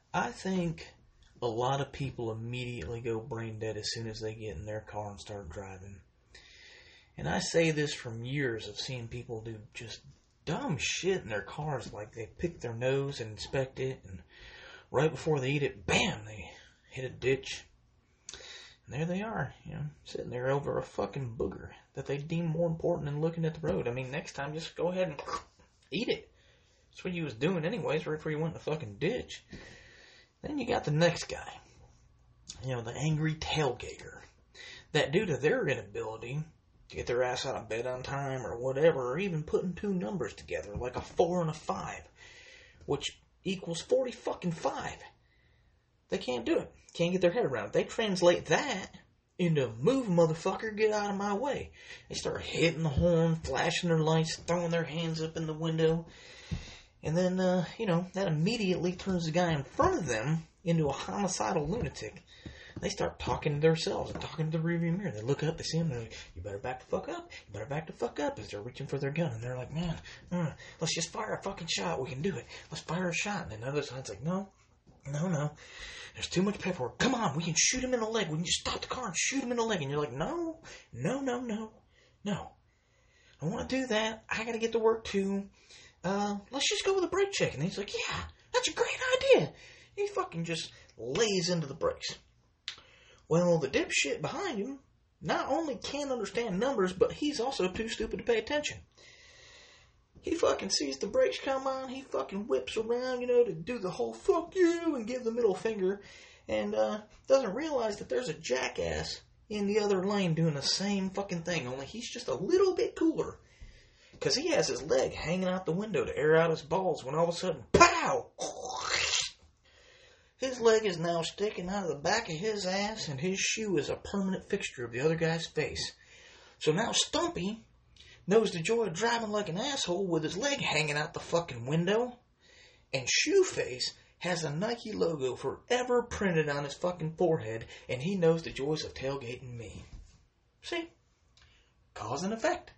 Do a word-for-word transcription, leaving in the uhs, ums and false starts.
I think a lot of people immediately go brain dead as soon as they get in their car and start driving. And I say this from years of seeing people do just dumb shit in their cars, like they pick their nose and inspect it, and right before they eat it, bam, they hit a ditch. And there they are, you know, sitting there over a fucking booger that they deem more important than looking at the road. I mean, next time, just go ahead and eat it. That's what you was doing anyways, right before you went in the fucking ditch. Then you got the next guy, you know, the angry tailgater, that due to their inability to get their ass out of bed on time or whatever, or even putting two numbers together, like a four and a five, which equals forty fucking five. They can't do it. Can't get their head around it. They translate that into move, motherfucker, get out of my way. They start hitting the horn, flashing their lights, throwing their hands up in the window. And then, uh, you know, that immediately turns the guy in front of them into a homicidal lunatic. They start talking to themselves and talking to the rearview mirror. They look up, they see him, they're like, you better back the fuck up. You better back the fuck up, as they're reaching for their gun. And they're like, man, uh, let's just fire a fucking shot. We can do it. Let's fire a shot. And then the other side's like, no, no, no. There's too much paperwork. Come on, we can shoot him in the leg. We can just stop the car and shoot him in the leg. And you're like, no, no, no, no, no. I want to do that. I got to get to work too. Uh, let's just go with a brake check. And he's like, yeah, that's a great idea. He fucking just lays into the brakes. Well, the dipshit behind him not only can't understand numbers, but he's also too stupid to pay attention. He fucking sees the brakes come on, he fucking whips around, you know, to do the whole fuck you and give the middle finger, and uh, doesn't realize that there's a jackass in the other lane doing the same fucking thing, only he's just a little bit cooler. Because he has his leg hanging out the window to air out his balls when all of a sudden, pow! His leg is now sticking out of the back of his ass, and his shoe is a permanent fixture of the other guy's face. So now Stumpy knows the joy of driving like an asshole with his leg hanging out the fucking window, and Shoeface has a Nike logo forever printed on his fucking forehead, and he knows the joys of tailgating me. See? Cause and effect.